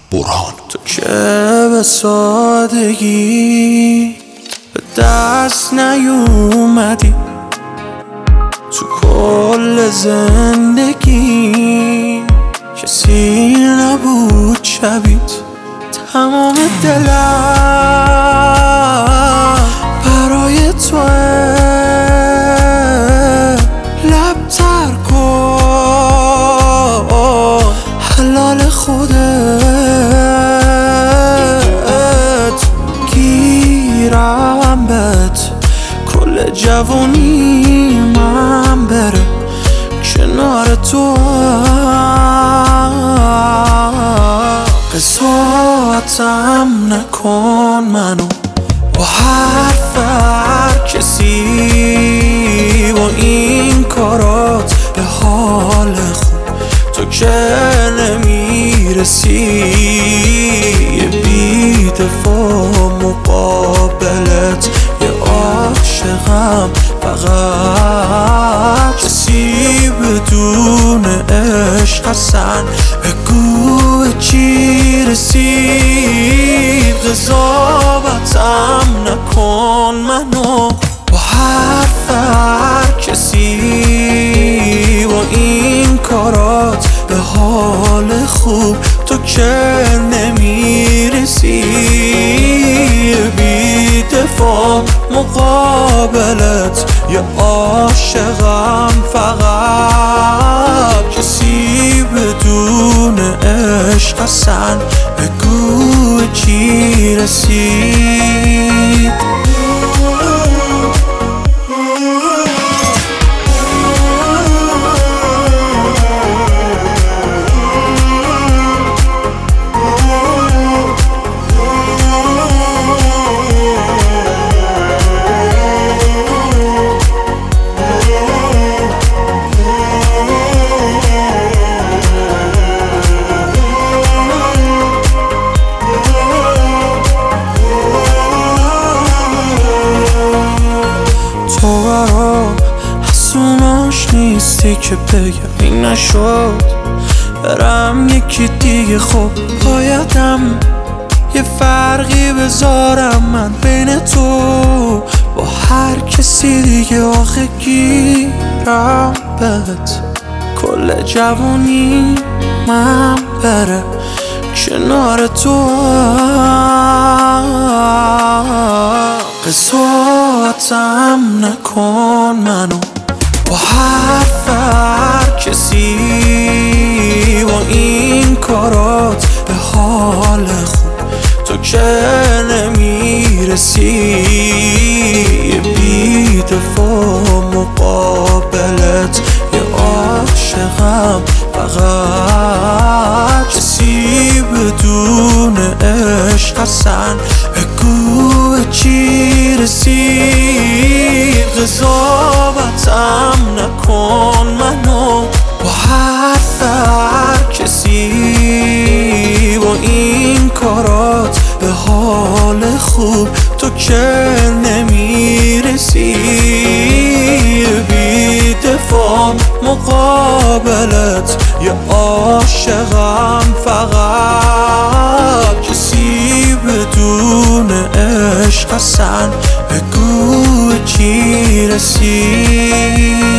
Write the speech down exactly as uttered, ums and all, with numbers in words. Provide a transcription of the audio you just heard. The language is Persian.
برهان. تو که به سادگی به دست نیومدی، تو کل زندگی کسی نبود شبیت. تمام دلم برای توه، لب تر کن حلال خودت، گیرم بهت کل جوونی من بره کنار تو. قضاوتم نکن منو با حرف هر کسی، با این کارات به حال خوب تو که نمیرسی. یه بی دفاع مقابلت، یه عاشقم فقط. کسی بدون عشق حسن بگو چی رسید. قضاوتم نکن منو با حرف هر کسی، با این کارات به حال خوب تو که نمیرسی. بی دفاع مقابلت، یه عاشقم فقط. کسی بدون عشق حسن بگو چی رسید. تو برام حسوناش نیستی که بگم این نشد، برم یکی دیگه. خب بایدم یه فرقی بذارم من بین تو با هر کسی دیگه. آخه گیرم بهت کل جوونی من بره کنار تو. قضاوتم نکن منو با حرف هر کسی، با این کارات به حال خوب تو که نمیرسی. بی دفاع مقابلت، یه عاشقم فقط. کسی بدون عشق حسن بگو چی رسید. قضاوتم نکن منو با حرف هر کسی، با این کارات به حال خوب تو که نمیرسی. بی دفاع مقابلت، یه عاشقم فقط. کسی بدون عشق حسن بگو چی رسید.